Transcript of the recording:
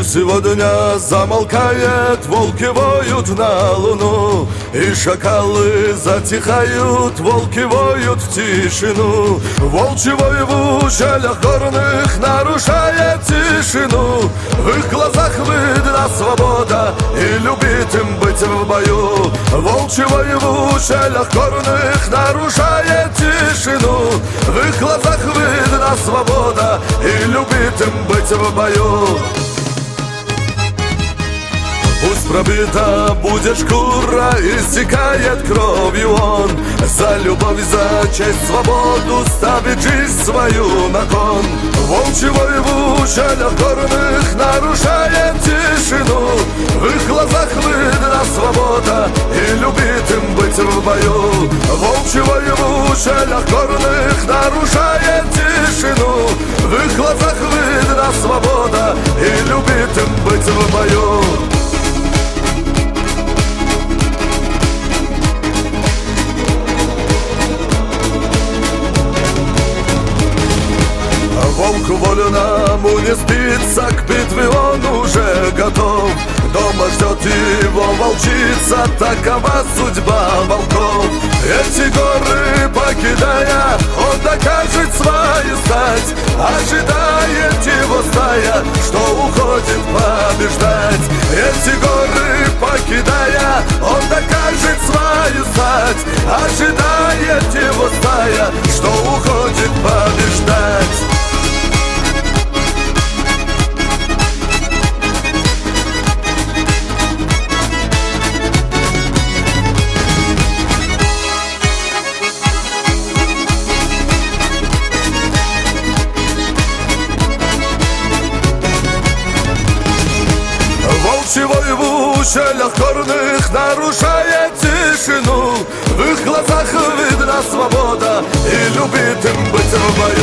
Мир сегодня замолкает, волки воют на луну, и шакалы затихают, волки воют в тишину. Волчий вой в ущельях горных нарушает тишину. В их глазах видна свобода, и любит им быть в бою. Волчий вой в ущельях горных нарушает тишину. В их глазах видна свобода, и любит им быть в бою. Пусть пробита будет шкура, истекает кровью он. За любовь, за честь, свободу ставит жизнь свою на кон. Волчий вой в ущельях горных нарушает тишину. В их глазах видна свобода, и любит им быть в бою. Волчий вой в ущельях горных нарушает тишину. В их глазах видна свобода, и любит им быть в бою. Волку вольному не спится, к битве он уже готов. Дома ждет его волчица, такова судьба волков. Эти горы покидая, он докажет свою стать. Ожидает его стая, что уходит побеждать. Эти горы покидая, он докажет свою стать. Ожидает его стая, что уходит побеждать. Волчий вой в ущельях горных нарушает тишину. В их глазах видна свобода, и любит им быть в бою.